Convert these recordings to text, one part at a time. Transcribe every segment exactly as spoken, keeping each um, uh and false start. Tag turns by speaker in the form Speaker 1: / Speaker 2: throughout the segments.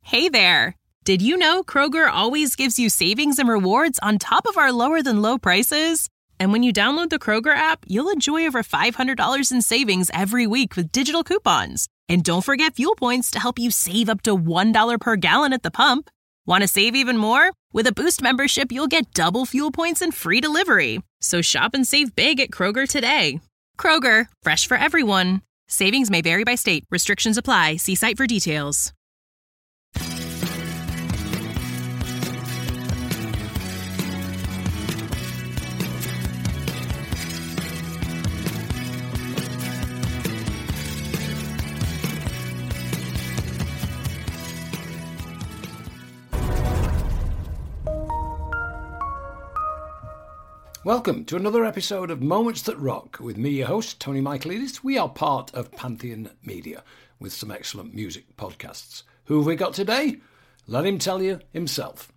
Speaker 1: Hey there! Did you know Kroger always gives you savings and rewards on top of our lower-than-low prices? And when you download the Kroger app, you'll enjoy over five hundred dollars in savings every week with digital coupons. And don't forget fuel points to help you save up to one dollar per gallon at the pump. Want to save even more? With a Boost membership, you'll get double fuel points and free delivery. So shop and save big at Kroger today. Kroger, fresh for everyone. Savings may vary by state. Restrictions apply. See site for details.
Speaker 2: Welcome to another episode of Moments That Rock with me, your host, Tony Michaelidis. We are part of Pantheon Media with some excellent music podcasts. Who have we got today? Let him tell you himself.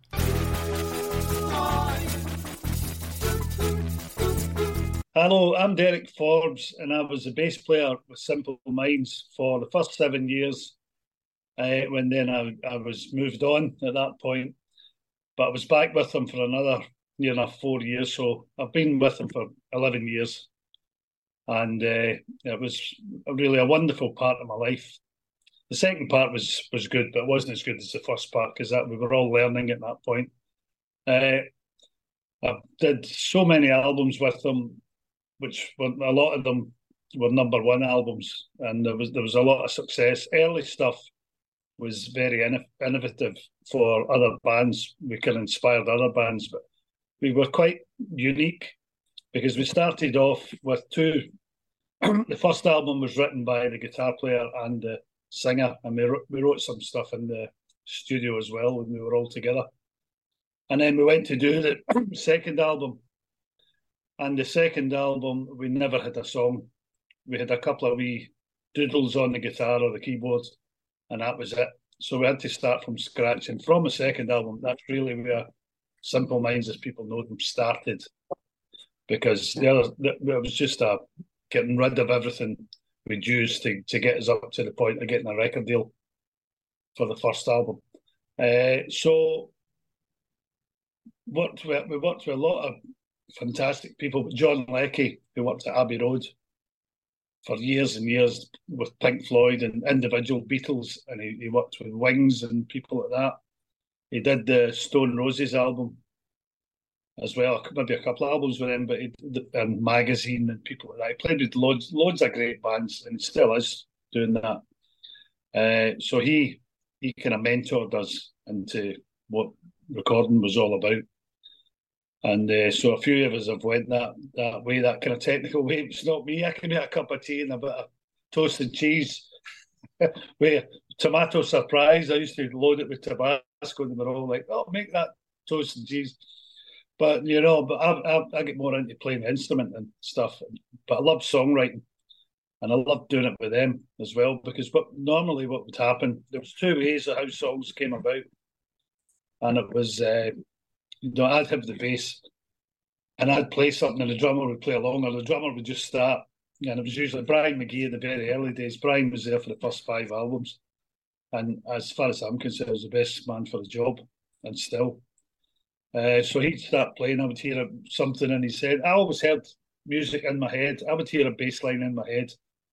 Speaker 3: Hello, I'm Derek Forbes, and I was a bass player with Simple Minds for the first seven years. Uh, when then I, I was moved on at that point, but I was back with them for another near enough four years. So I've been with them for eleven years, and uh, it was really a wonderful part of my life. The second part was was good, but it wasn't as good as the first part because that we were all learning at that point. Uh, I did so many albums with them, which were, a lot of them were number one albums, and there was there was a lot of success. Early stuff was very innovative for other bands. We could inspire other bands, but we were quite unique because we started off with two. The first album was written by the guitar player and the singer, and we wrote, we wrote some stuff in the studio as well when we were all together. And then we went to do the second album. And the second album, we never had a song. We had a couple of wee doodles on the guitar or the keyboards, and that was it. So we had to start from scratch. And from the second album, that's really where Simple Minds, as people know them, started, because the other, it was just a getting rid of everything we'd used to, to get us up to the point of getting a record deal for the first album. Uh, so worked with, we worked with a lot of fantastic people. John Leckie, who worked at Abbey Road for years and years with Pink Floyd and individual Beatles, and he, he worked with Wings and people like that. He did the Stone Roses album as well, maybe a couple of albums with him, but he, and Magazine and people like that. He played with loads, loads of great bands, and he still is doing that. Uh, so he he kind of mentored us into what recording was all about. And uh, so a few of us have went that that way, that kind of technical way. It's not me. I can make a cup of tea and a bit of toast and cheese. With tomato surprise, I used to load it with Tabasco, and they were all like, "Oh, make that toast and cheese." But you know, but I, I, I get more into playing the instrument and stuff. But I love songwriting, and I love doing it with them as well. Because what normally what would happen, there was two ways of how songs came about, and it was, uh, you know, I'd have the bass, and I'd play something, and the drummer would play along, or the drummer would just start. And it was usually Brian McGee in the very early days. Brian was there for the first five albums. And as far as I'm concerned, he was the best man for the job, and still. Uh, so he'd start playing. I would hear something in his head. I always heard music in my head. I would hear a bass line in my head.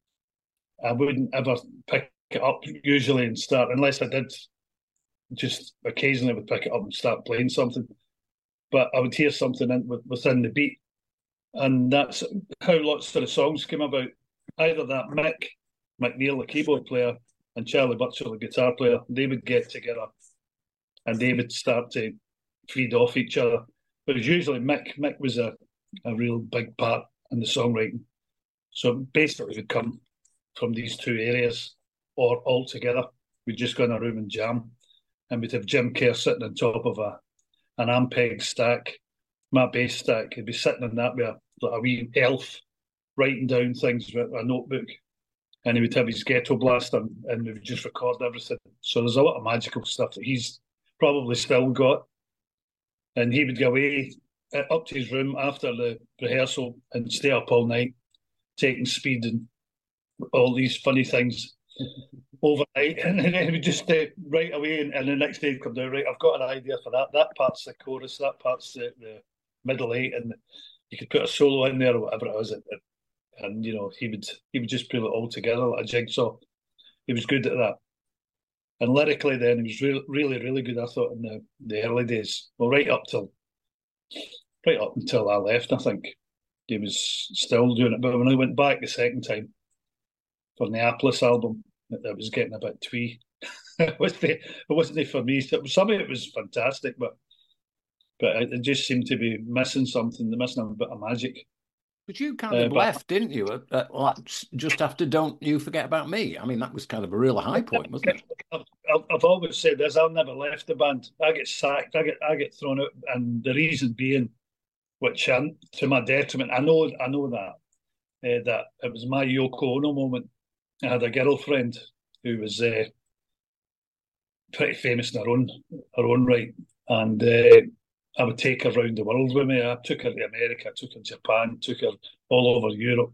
Speaker 3: I wouldn't ever pick it up usually and start, unless I did. Just occasionally would pick it up and start playing something. But I would hear something in, within the beat. And that's how lots of the songs came about. Either that Mick McNeil, the keyboard player, and Charlie Butcher, the guitar player, they would get together and they would start to feed off each other. But it was usually Mick. Mick was a, a real big part in the songwriting. So basically it would come from these two areas, or all together. We'd just go in a room and jam. And we'd have Jim Kerr sitting on top of a an Ampeg stack, my bass stack. He'd be sitting on that with a, like a wee elf writing down things with a notebook. And he would have his ghetto blaster, and we would just record everything. So there's a lot of magical stuff that he's probably still got. And he would go away up to his room after the rehearsal and stay up all night, taking speed and all these funny things. overnight, and then he would just uh, right away, and, and the next day he'd come down. Right, I've got an idea for that. That part's the chorus, that part's the, the middle eight, and you could put a solo in there or whatever it was. And you know, he would he would just pull it all together like a jigsaw. He was good at that. And lyrically, then he was really, really, really good. I thought in the, the early days, well, right up till right up until I left, I think he was still doing it. But when I went back the second time for the Neapolis album, it was getting a bit twee. it wasn't it wasn't for me. Some of it was fantastic, but but it just seemed to be missing something, missing a bit of magic.
Speaker 2: But you kind of uh, left, but, didn't you? At, at, like, just after "Don't You Forget About Me." I mean, that was kind of a real high point, wasn't it?
Speaker 3: I've, I've always said this. I've never left the band. I get sacked. I get I get thrown out, and the reason being, which I, to my detriment, I know I know that uh, that it was my Yoko Ono moment. I had a girlfriend who was uh, pretty famous in her own her own right, and uh, I would take her around the world with me. I took her to America, I took her to Japan, took her all over Europe.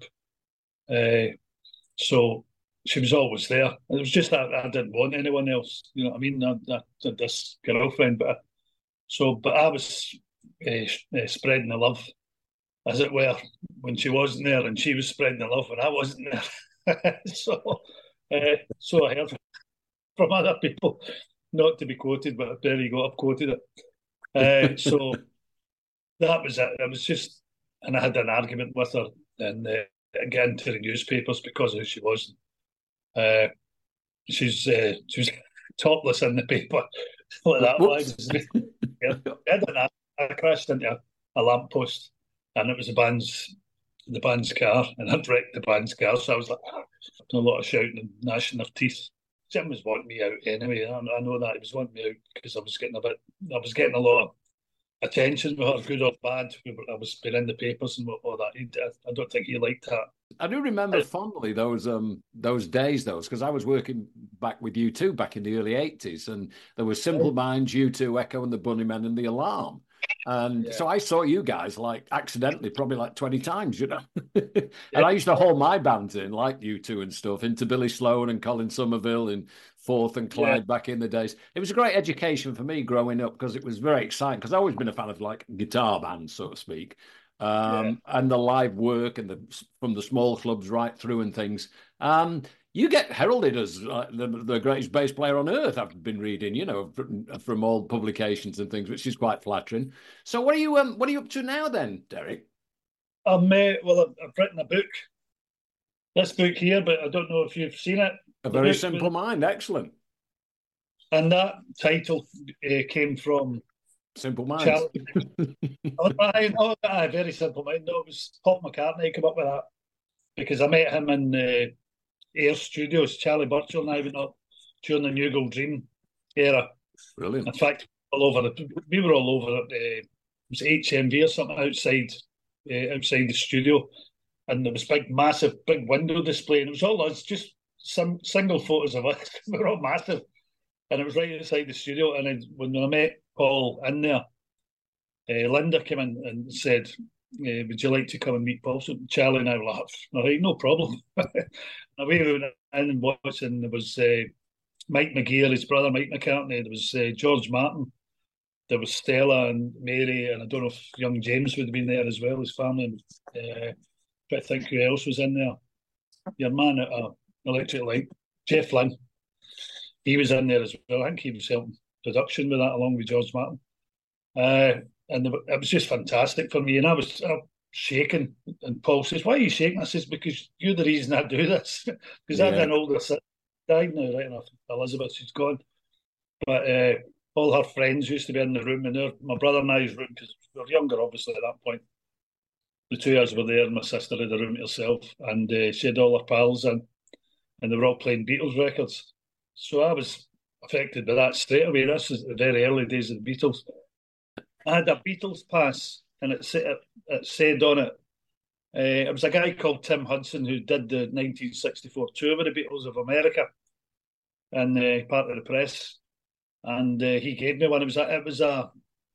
Speaker 3: Uh, so she was always there. It was just that I didn't want anyone else. You know what I mean? I, I had this girlfriend, but I, so but I was uh, uh, spreading the love, as it were, when she wasn't there, and she was spreading the love when I wasn't there. so, uh, so I heard from other people, not to be quoted, but there you go, I've quoted it. Uh, so that was it. It was just, and I had an argument with her, and uh, get into the newspapers because of who she was. Uh, she's uh, she was topless in the paper. like that was. yeah, I, I crashed into a, a lamppost, and it was the band's the band's car, and I'd wrecked the band's car. So I was like, a lot of shouting and gnashing their teeth. Jim was wanting me out anyway. I, I know that he was wanting me out because I was getting a bit, I was getting a lot of attention, whether good or bad. I was been in the papers and all that. He, I don't think he liked that.
Speaker 2: I do remember fondly those um those days, those because I was working back with U two back in the early eighties, and there was Simple Minds, U two, Echo and the Bunnymen, and the Alarm. And yeah. so I saw you guys like accidentally, probably like twenty times, you know. and yeah. I used to haul my bands in, like U two and stuff, into Billy Sloan and Colin Somerville and Forth and Clyde yeah. back in the days. It was a great education for me growing up because it was very exciting, because I've always been a fan of like guitar bands, so to speak. Um, yeah. And the live work and the from the small clubs right through and things. Um, you get heralded as uh, the, the greatest bass player on earth, I've been reading, you know, from, from all publications and things, which is quite flattering. So what are you um, what are you up to now then, Derek?
Speaker 3: Um, uh, well, I've, I've written a book, this book here, but I don't know if you've seen it.
Speaker 2: A Very Simple Mind, excellent.
Speaker 3: And that title uh, came from
Speaker 2: Simple Minds.
Speaker 3: oh, I, oh, I, Very Simple Mind. No, it was Paul McCartney came up with that because I met him in uh, Air Studios. Charlie Burchill and I went up during the New Gold Dream era.
Speaker 2: Brilliant.
Speaker 3: In fact, all over the, we were all over it. Uh, it was H M V or something outside uh, outside the studio, and there was big, massive, big window display, and it was all us, just some single photos of us. We were all massive, and it was right outside the studio. And then when I met Paul in there, uh, Linda came in and said, uh, would you like to come and meet Paul? So Charlie and I were like, all right, no problem. And we went in and watched, and there was uh, Mike McGeer, his brother Mike McCartney, there was uh, George Martin, there was Stella and Mary, and I don't know if young James would have been there as well, his family. Uh, but I think who else was in there? Your man at uh, Electric Light, Jeff Lynne, he was in there as well. I think he was helping production with that along with George Martin. Uh, and it was just fantastic for me. And I was uh, shaking. And Paul says, why are you shaking? I says, because you're the reason I do this. Because yeah. I had an older sister, died now, right enough. Elizabeth, she's gone. But uh, all her friends used to be in the room, and my brother and I's room, because we were younger, obviously, at that point. The two of us were there, and my sister had a room to herself. And uh, she had all her pals in, and they were all playing Beatles records. So I was affected by that straight away. This is the very early days of the Beatles. I had a Beatles pass, and it said, it said on it, uh, it was a guy called Tim Hudson who did the nineteen sixty-four tour with the Beatles of America, and uh, part of the press, and uh, he gave me one. It was a, it was a,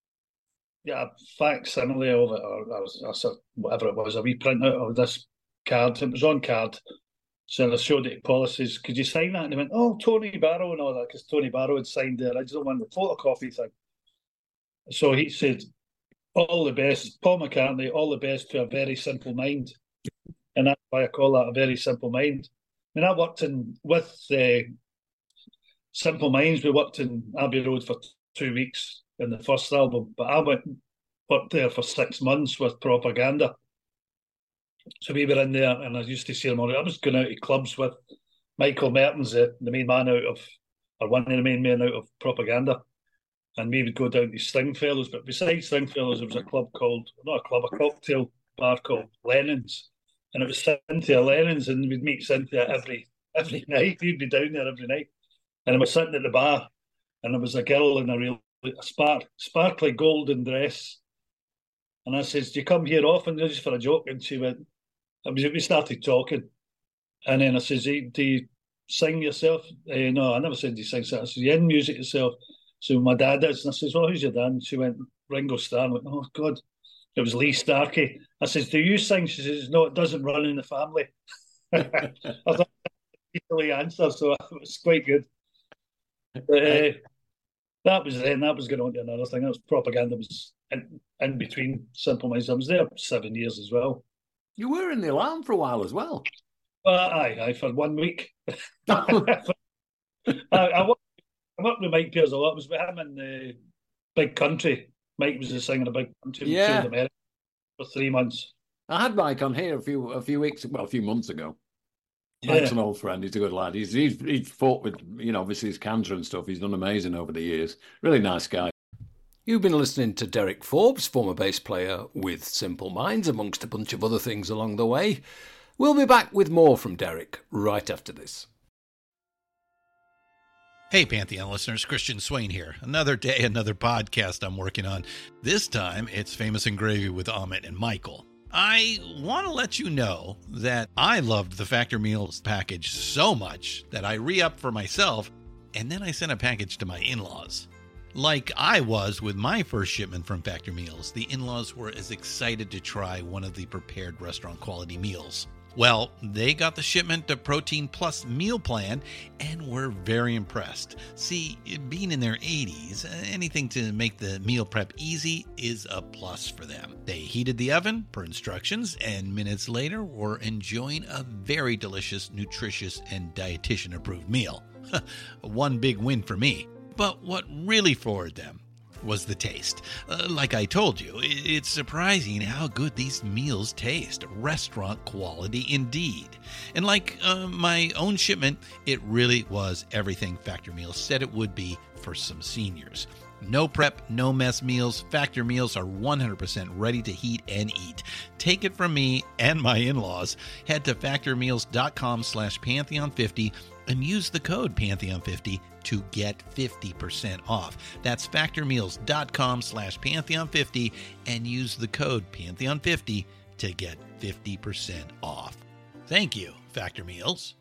Speaker 3: yeah, a facsimile of it, or, or, or whatever it was, a wee printout of this card. It was on card, So I showed it to Paul. I says, could you sign that? And he went, oh, Tony Barrow and all that, because Tony Barrow had signed the original one, the photocopy thing. So he said, all the best, Paul McCartney, all the best to a very simple mind. And that's why I call that a very simple mind. I mean, I worked in with uh, Simple Minds. We worked in Abbey Road for two weeks in the first album, but I went worked there for six months with Propaganda. So we were in there, and I used to see them all. I was going out to clubs with Michael Mertens, the, the main man out of, or one of the main men out of Propaganda, and we would go down to Stringfellows. But besides Stringfellows, there was a club called, not a club, a cocktail bar called Lennon's, and it was Cynthia Lennon's, and we'd meet Cynthia every every night. We'd be down there every night, and I was sitting at the bar, and there was a girl in a real a spark, sparkly golden dress, and I says, "Do you come here often?" Just for a joke, and she went. We started talking, and then I says, "Do you sing yourself?" Uh, no, I never said you sing. I said, "You in music yourself?" So my dad is, and I says, "Well, who's your dad?" And she went, "Ringo Starr." I went, "Oh God." It was Lee Starkey. I says, "Do you sing?" She says, "No, it doesn't run in the family." I thought easily answer, so it was quite good. But, uh, that was then. That was going on to another thing. That was Propaganda. Was in, in between Simple Minds. I was there seven years as well.
Speaker 2: You were in the Alarm for a while as well.
Speaker 3: Uh, aye, aye, for one week. I, I, worked, I worked with Mike Piers a lot. I was with him in the Big Country. Mike was the singer of Big Country.
Speaker 2: Yeah.
Speaker 3: America for three months.
Speaker 2: I had Mike on here a few a few weeks, well, a few months ago. Mike's yeah. an old friend. He's a good lad. He's, he's he's fought with, you know, obviously his cancer and stuff. He's done amazing over the years. Really nice guy. You've been listening to Derek Forbes, former bass player with Simple Minds, amongst a bunch of other things along the way. We'll be back with more from Derek right after this.
Speaker 4: Hey, Pantheon listeners, Christian Swain here. Another day, another podcast I'm working on. This time, it's Famous and Gravy with Amit and Michael. I want to let you know that I loved the Factor Meals package so much that I re-upped for myself, and then I sent a package to my in-laws. Like I was with my first shipment from Factor Meals, the in-laws were as excited to try one of the prepared restaurant quality meals. Well, they got the shipment of Protein Plus meal plan and were very impressed. See, being in their eighties, anything to make the meal prep easy is a plus for them. They heated the oven per instructions, and minutes later were enjoying a very delicious, nutritious, and dietitian-approved meal. One big win for me. But what really floored them was the taste. Uh, like I told you, it's surprising how good these meals taste. Restaurant quality indeed. And like uh, my own shipment, it really was everything Factor Meals said it would be for some seniors. No prep, no mess meals. Factor Meals are one hundred percent ready to heat and eat. Take it from me and my in-laws. Head to factormeals.com slash Pantheon fifty and use the code Pantheon fifty to get fifty percent off. That's factormeals.com slash Pantheon fifty and use the code Pantheon fifty to get fifty percent off. Thank you, Factor Meals.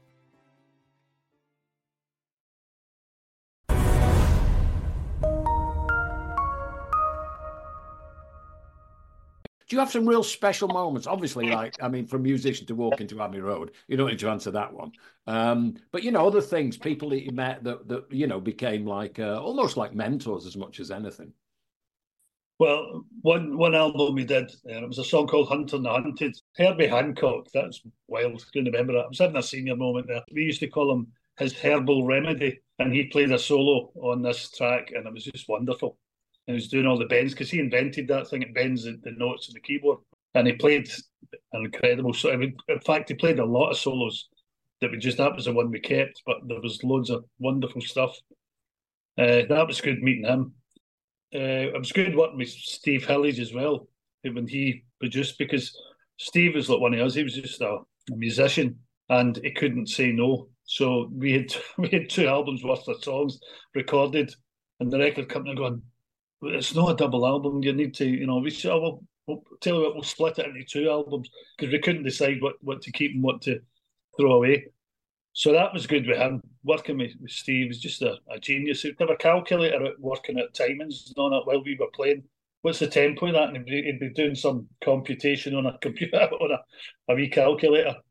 Speaker 2: Do you have some real special moments? Obviously, like, I mean, for a musician to walk into Abbey Road, you don't need to answer that one. Um, but, you know, other things, people that you met that, that you know, became like, uh, almost like mentors as much as anything.
Speaker 3: Well, one one album we did, uh, it was a song called Hunter and the Hunted. Herbie Hancock, that's wild, I can remember that. I was having a senior moment there. We used to call him his Herbal Remedy, and he played a solo on this track, and it was just wonderful. And he was doing all the bends, because he invented that thing. It bends the, the notes on the keyboard. And he played an incredible solo. In fact, he played a lot of solos that we just, that was the one we kept, but there was loads of wonderful stuff. Uh, that was good meeting him. Uh, it was good working with Steve Hillage as well, when he produced, because Steve was like one of us. He was just a, a musician, and he couldn't say no. So we had we had two albums worth of songs recorded, and the record company going, it's not a double album. You need to, you know, we said, oh, we'll, we'll tell you what, we'll split it into two albums, because we couldn't decide what, what to keep and what to throw away. So that was good with him. Working with, with Steve was just a, a genius. He'd have a calculator out working at timings and all that while we were playing. What's the tempo of that? And he'd be, he'd be doing some computation on a computer, on a, a wee calculator.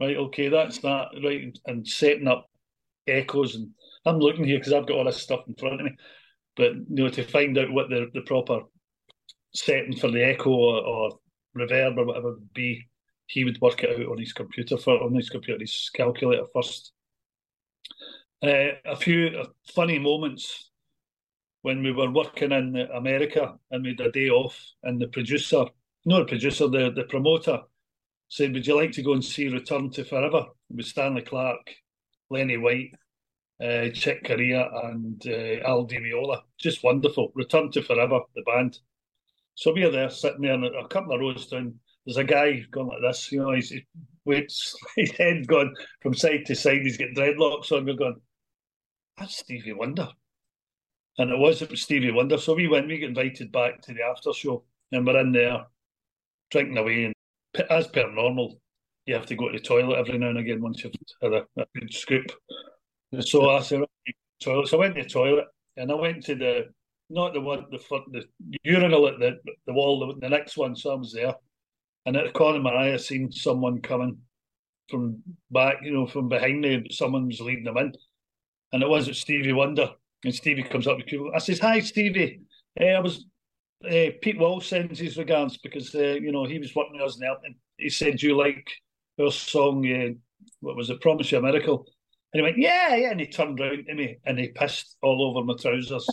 Speaker 3: Right, okay, that's that. Right, and setting up echoes. And I'm looking here because I've got all this stuff in front of me. But, you know, to find out what the, the proper setting for the echo or, or reverb or whatever would be, he would work it out on his computer, for on his computer, his calculator first. Uh, a few funny moments when we were working in America and we had a day off, and the producer, no, the producer, the, the promoter said, would you like to go and see Return to Forever with Stanley Clarke, Lenny White, uh, Chick Corea and uh, Al Di Meola? Just wonderful. Return to Forever, the band. So we are there sitting there, and a couple of rows down, there's a guy going like this, you know, he's, he waits, his head's gone from side to side, he's got dreadlocks on, we're going, that's Stevie Wonder. And it was, it was Stevie Wonder. So we went, we got invited back to the after show, and we're in there drinking away. And as per normal, you have to go to the toilet every now and again once you've had a, a good scoop. So I said, toilet. So I went to the toilet, and I went to the, not the one, the the urinal at the the wall, the, the next one. So I was there, and at the corner of my eye, I seen someone coming from back, you know, from behind me. Someone was leading them in, and it wasn't Stevie Wonder. And Stevie comes up with people. I says, "Hi, Stevie. Hey, I was uh, Pete Walsh sends his regards because uh, you know, he was working with us in Elton. He said, do you like our song? Uh, what was it? Promise You a Miracle." And he went, "Yeah, yeah." And he turned round to me and he pissed all over my trousers.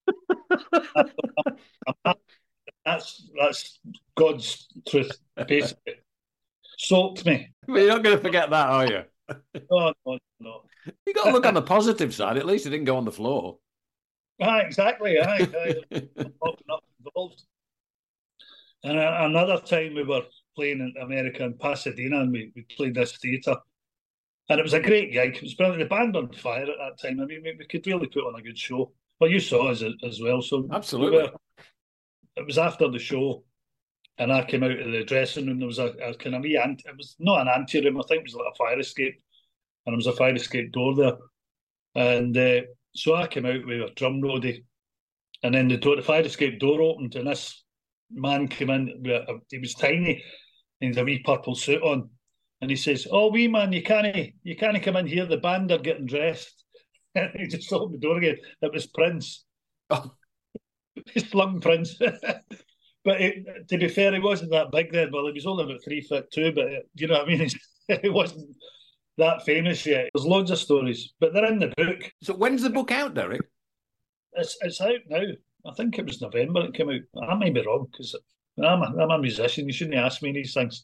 Speaker 3: that's that's God's truth, basically. Soaked me.
Speaker 2: Well, you're not going to forget that, are you?
Speaker 3: No, no, no.
Speaker 2: You got to look on the positive side. At least it didn't go on the floor.
Speaker 3: Ah, exactly. Aye, aye. Not involved. And another time we were playing in America in Pasadena, and we, we played this theatre. And it was a great gig. It was brilliant. The band on fire at that time. I mean, we, we could really put on a good show. Well, you saw us as well. So
Speaker 2: absolutely. We were,
Speaker 3: it was after the show, and I came out of the dressing room. There was a, a kind of wee ant. It was not an anteroom. I think it was like a fire escape, and there was a fire escape door there. And uh, so I came out with a drum roadie, and then the door, the fire escape door opened, and this man came in. With a, he was tiny, and he had a wee purple suit on. And he says, "Oh, wee man, you can't, you can't come in here. The band are getting dressed." And he just opened the door again. It was Prince. Oh. He flung Prince. But it, to be fair, he wasn't that big then. Well, he was only about three foot two. But it, you know what I mean? He wasn't that famous yet. There's loads of stories, but they're in the book.
Speaker 2: So when's the book out, Derek?
Speaker 3: It's it's out now. I think it was November it came out. I may be wrong because I'm a, I'm a musician. You shouldn't ask me these things.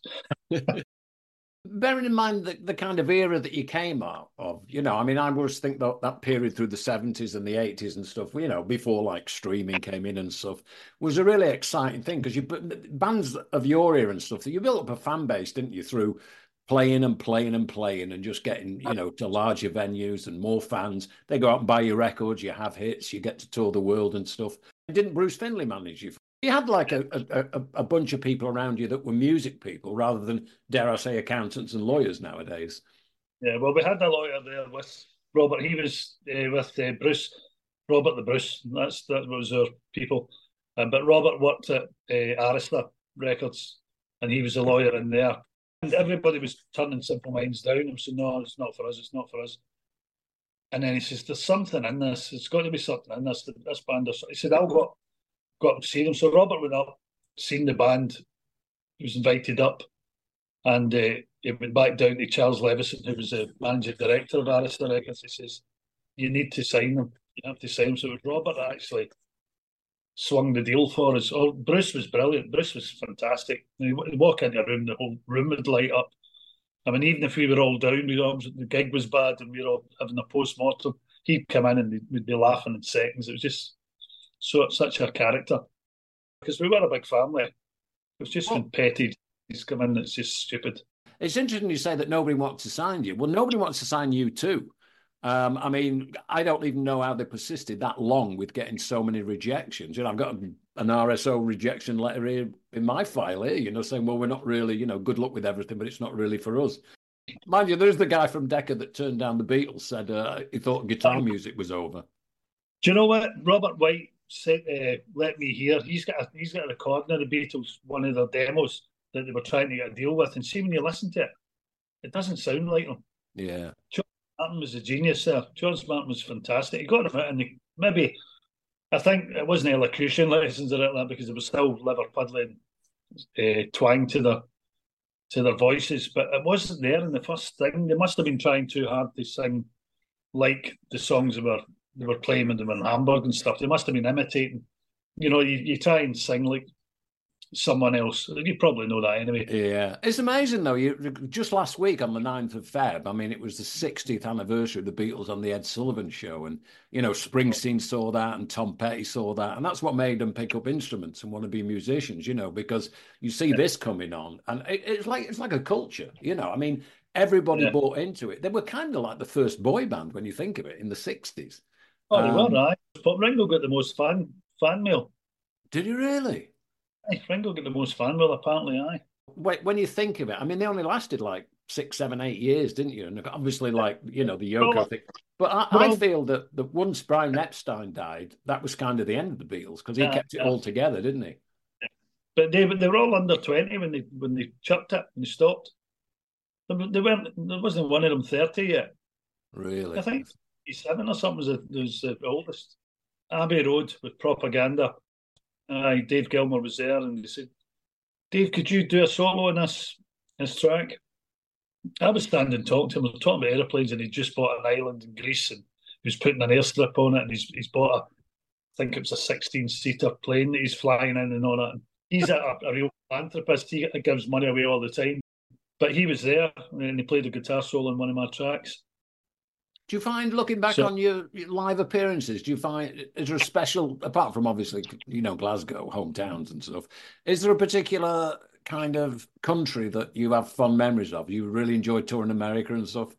Speaker 2: Bearing in mind the, the kind of era that you came out of, you know, I mean, I always think that that period through the seventies and the eighties and stuff, you know, before like streaming came in and stuff, was a really exciting thing because you bands of your era and stuff, you built up a fan base, didn't you, through playing and playing and playing and just getting, you know, to larger venues and more fans. They go out and buy your records, you have hits, you get to tour the world and stuff. Didn't Bruce Findlay manage you? You had like a, a, a bunch of people around you that were music people rather than, dare I say, accountants and lawyers nowadays.
Speaker 3: Yeah, well, we had a lawyer there with Robert. He was uh, with uh, Bruce, Robert the Bruce. That's that was our people. Uh, but Robert worked at uh, Arista Records, and he was a lawyer in there. And everybody was turning Simple Minds down. I said, "No, it's not for us. It's not for us." And then he says, "There's something in this. It's got to be something in this. This band." He said, "I'll go." Got to see them. So Robert went up, seen the band. He was invited up, and uh, he went back down to Charles Levison, who was the managing director of Arista Records. He says, "You need to sign them. You have to sign them." So it was Robert that actually swung the deal for us. Oh, Bruce was brilliant. Bruce was fantastic. He'd walk into a room, the whole room would light up. I mean, even if we were all down, we all, the gig was bad, and we were all having a post-mortem, he'd come in and we'd be laughing in seconds. It was just so such a character, because we were a big family. It was just when petty he's come in, it's just stupid.
Speaker 2: It's interesting you say that nobody wants to sign you. Well, nobody wants to sign you too. Um, I mean, I don't even know how they persisted that long with getting so many rejections. You know, I've got an R S O rejection letter here in my file here, you know, saying, well, we're not really, you know, good luck with everything, but it's not really for us. Mind you, there's the guy from Decca that turned down the Beatles, said uh, he thought guitar music was over.
Speaker 3: Do you know what? Robert White said, uh, "Let Me Hear." He's got a, he's got a recording of the Beatles, one of their demos that they were trying to get a deal with. And see, when you listen to it, it doesn't sound like them.
Speaker 2: Yeah.
Speaker 3: John Martin was a genius there. John Martin was fantastic. He got them out, and they, maybe I think it wasn't elocution lessons or like that because it was still Liverpudlian uh, twang to their to their voices, but it wasn't there in the first thing. They must have been trying too hard to sing like the songs they were they were playing when they were in Hamburg and stuff. They must have been imitating. You know, you, you try and sing like someone else. You probably know that anyway.
Speaker 2: Yeah. It's amazing, though. You just last week on the ninth of February, I mean, it was the sixtieth anniversary of the Beatles on the Ed Sullivan Show. And, you know, Springsteen saw that and Tom Petty saw that. And that's what made them pick up instruments and want to be musicians, you know, because you see yeah. this coming on. And it, it's like it's like a culture, you know. I mean, everybody yeah. bought into it. They were kind of like the first boy band, when you think of it, in the sixties.
Speaker 3: Oh, they um, were, right. But Ringo got the most fan, fan mail.
Speaker 2: Did he really?
Speaker 3: Ringo got the most fan mail, apparently, aye.
Speaker 2: When you think of it, I mean, they only lasted like six, seven, eight years, didn't you? And obviously, like, you know, the Yoko thing. But I, I feel that, that once Brian Epstein died, that was kind of the end of the Beatles, because he yeah, kept it yeah. all together, didn't he?
Speaker 3: But they they were all under twenty when they when they chucked it and they stopped. They, they weren't. There wasn't one of them thirty yet.
Speaker 2: Really?
Speaker 3: I think seven or something was the, was the oldest. Abbey Road with Propaganda. Aye, Dave Gilmour was there, and he said, "Dave, could you do a solo on this this track?" I was standing and talking to him. I was talking about aeroplanes, and he just bought an island in Greece, and he was putting an airstrip on it, and he's he's bought a, I think it was a sixteen-seater plane that he's flying in and all that. And he's a, a real philanthropist. He gives money away all the time. But he was there, and he played a guitar solo on one of my tracks.
Speaker 2: Do you find, looking back so, on your, your live appearances, do you find, is there a special, apart from obviously, you know, Glasgow, hometowns and stuff, is there a particular kind of country that you have fond memories of? You really enjoy touring America and stuff?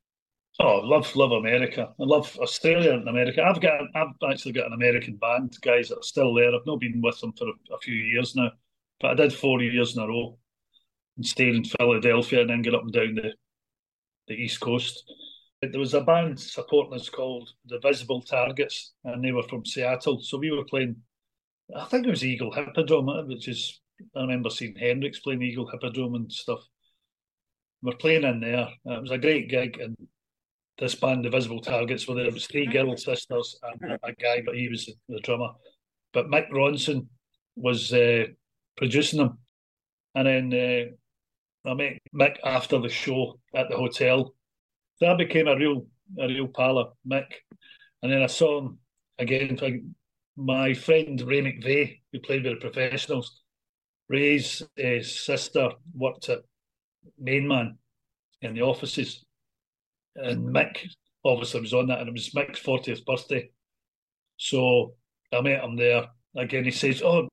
Speaker 3: Oh, I love, love America. I love Australia and America. I've got, I've actually got an American band, guys that are still there. I've not been with them for a, a few years now, but I did four years in a row and stayed in Philadelphia and then get up and down the, the East Coast. There was a band supporting us called the Visible Targets, and they were from Seattle. So we were playing, I think it was Eagle Hippodrome, which is, I remember seeing Hendrix playing Eagle Hippodrome and stuff. We were playing in there. It was a great gig, and this band, the Visible Targets, were there. It was three girl sisters and a guy, but he was the, the drummer. But Mick Ronson was uh, producing them. And then uh, I met Mick after the show at the hotel. So I became a real a real pal of Mick. And then I saw him again. My friend Ray McVeigh, who played with the Professionals, Ray's uh, sister worked at Main Man in the offices. And Mick obviously was on that, and it was Mick's fortieth birthday. So I met him there. Again, he says, oh,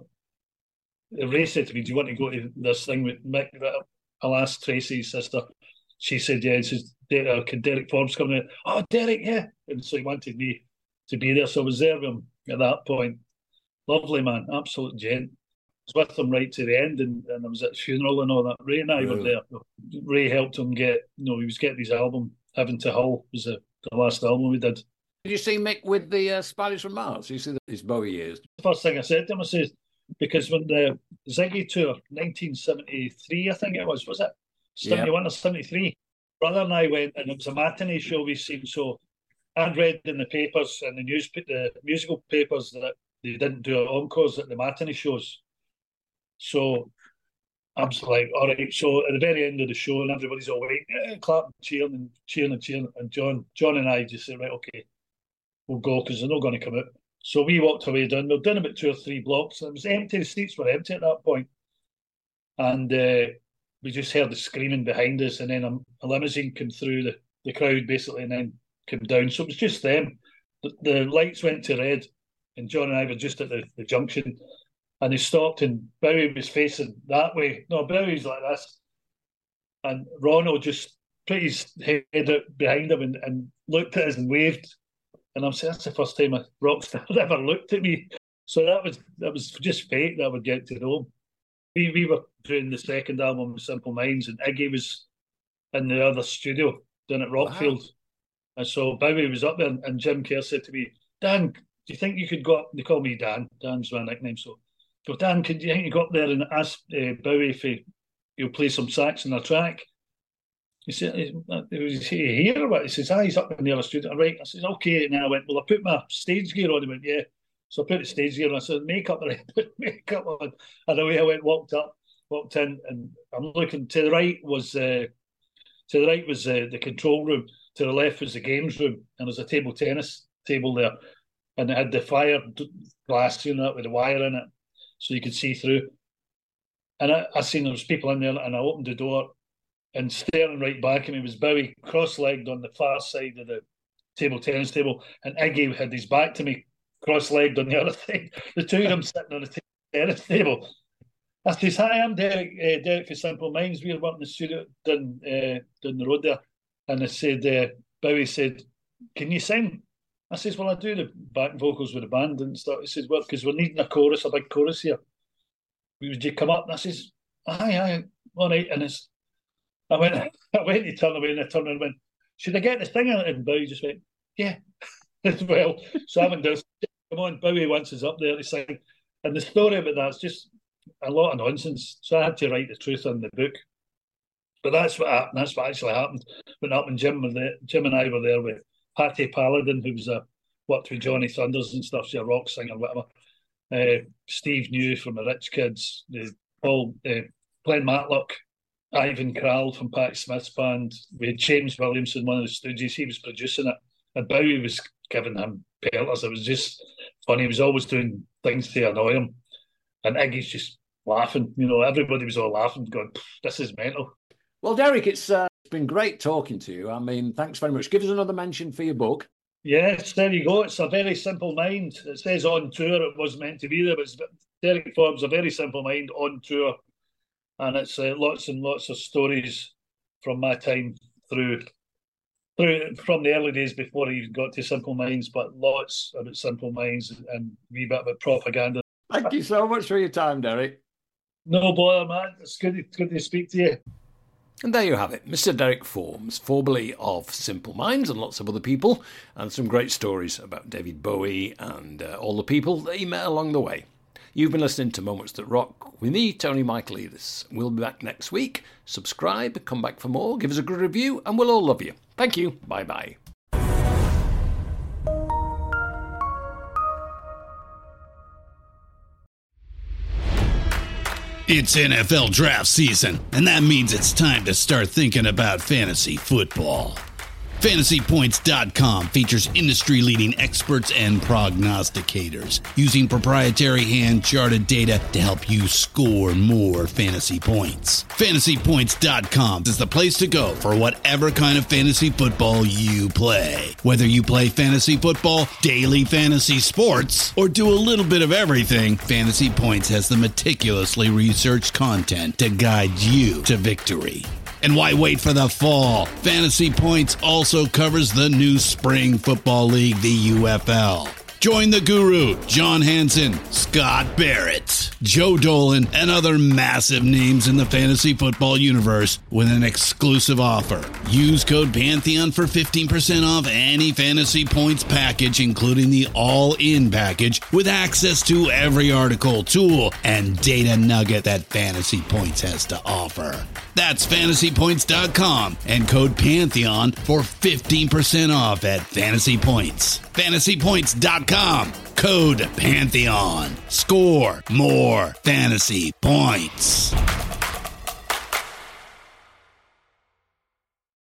Speaker 3: Ray said to me, do you want to go to this thing with Mick? I'll ask Tracy's sister. She said, yeah. He says, uh, can Derek Forbes come in? Oh, Derek, yeah. And so he wanted me to be there. So I was there with him at that point. Lovely man, absolute gent. I was with him right to the end, and, and I was at the funeral and all that. Ray and I really? were there. Ray helped him get, you know, he was getting his album. Heaven to Hull was the, the last album we did.
Speaker 2: Did you see Mick with the uh, Spiders from Mars? You see the, his Bowie years?
Speaker 3: The first thing I said to him, I said, because when the Ziggy tour, nineteen seventy-three, I think it was, was it? seventy-one yep. or seventy-three. Brother and I went, and it was a matinee show we seen. So I'd read in the papers and the news, the musical papers, that they didn't do encores at the matinee shows. So I was like, all right. So at the very end of the show, and everybody's all waiting, eh, clapping, cheering, and cheering and cheering. And John, John and I just said, right, okay, we'll go because they're not going to come out. So we walked away down. We were down about two or three blocks, and it was empty. The seats were empty at that point, and uh, we just heard the screaming behind us. And then a, a limousine came through the, the crowd basically, and then came down. So it was just them. The, the lights went to red, and John and I were just at the, the junction. And he stopped, and Bowie was facing that way. No, Bowie's like this. And Ronald just put his head out behind him and, and looked at us and waved. And I'm saying, that's the first time a rock star ever looked at me. So that was that was just fate that I would get to know him. We, we were doing the second album with Simple Minds, and Iggy was in the other studio down at Rockfield. Wow. And so Bowie was up there, and, and Jim Kerr said to me, Dan, do you think you could go up? They call me Dan. Dan's my nickname, so... So, Dan, could you think you go up there and ask uh, Bowie if he, he'll play some sax in a track? He said, "Was he here?" But he says, "Ah, he's up in the other studio." Right. I says, "Okay." And then I went, "Well, I put my stage gear on." He went, "Yeah." So I put the stage gear on. I said, "Makeup," and I put makeup on. And away I went, walked up, walked in, and I'm looking to the right was uh, to the right was uh, the control room. To the left was the games room, and there's a table tennis table there, and it had the fire glass, you know, with the wire in it, so you could see through. And I, I seen there was people in there, and I opened the door. And staring right back at me was Bowie, cross-legged on the far side of the table tennis table, and Iggy had his back to me, cross-legged on the other side. The two of them sitting on the table tennis table. I says, "Hi, I'm Derek, uh, Derek for Simple Minds. We're working in the studio down, uh, down the road there." And I said, uh, Bowie said, "Can you sing?" I says, "Well, I do the back vocals with the band and stuff." He says, "Well, because we're needing a chorus, a big chorus here. Would you come up?" And I says, "Aye, aye, all right." And it's I went, I went to turn away, and I turned and went, "Should I get the thing?" And Bowie just went, "Yeah," as well. So I went down, "Come on, Bowie wants us up there to sing." And the story about that's just a lot of nonsense. So I had to write the truth in the book. But that's what happened. That's what actually happened. Went up and Jim, were there, Jim and I were there with Patty Paladin, who was a worked with Johnny Thunders and stuff. She's a rock singer, whatever. Uh, Steve New from the Rich Kids, the Paul, uh, Glenn Matlock, Ivan Krall from Pat Smith's band. We had James Williamson, one of the Stooges. He was producing it, and Bowie was giving him pelters. It was just funny. He was always doing things to annoy him, and Iggy's just laughing. You know, everybody was all laughing, going, "This is mental."
Speaker 2: Well, Derek, it's, uh, it's been great talking to you. I mean, thanks very much. Give us another mention for your book.
Speaker 3: Yes, there you go. It's A Very Simple Mind. It says on tour. It wasn't meant to be there, but it's Derek Forbes, A Very Simple Mind on tour. And it's uh, lots and lots of stories from my time through, through from the early days before I even got to Simple Minds, but lots about Simple Minds and a wee bit about propaganda.
Speaker 2: Thank you so much for your time, Derek.
Speaker 3: No bother, man. It's good, it's good to speak to you.
Speaker 2: And there you have it, Mister Derek Forbes, formerly of Simple Minds and lots of other people, and some great stories about David Bowie and uh, all the people that he met along the way. You've been listening to Moments That Rock with me, Tony Michaelidis. We'll be back next week. Subscribe, come back for more, give us a good review, and we'll all love you. Thank you. Bye-bye.
Speaker 5: It's N F L draft season, and that means it's time to start thinking about fantasy football. Fantasy Points dot com features industry-leading experts and prognosticators using proprietary hand-charted data to help you score more fantasy points. Fantasy Points dot com is the place to go for whatever kind of fantasy football you play. Whether you play fantasy football, daily fantasy sports, or do a little bit of everything, Fantasy Points has the meticulously researched content to guide you to victory. And why wait for the fall? Fantasy Points also covers the new spring football league, the U F L. Join the guru, John Hansen, Scott Barrett, Joe Dolan, and other massive names in the fantasy football universe with an exclusive offer. Use code Pantheon for fifteen percent off any Fantasy Points package, including the all-in package, with access to every article, tool, and data nugget that Fantasy Points has to offer. That's Fantasy Points dot com and code Pantheon for fifteen percent off at Fantasy Points. Fantasy Points dot com, code Pantheon. Score more fantasy points.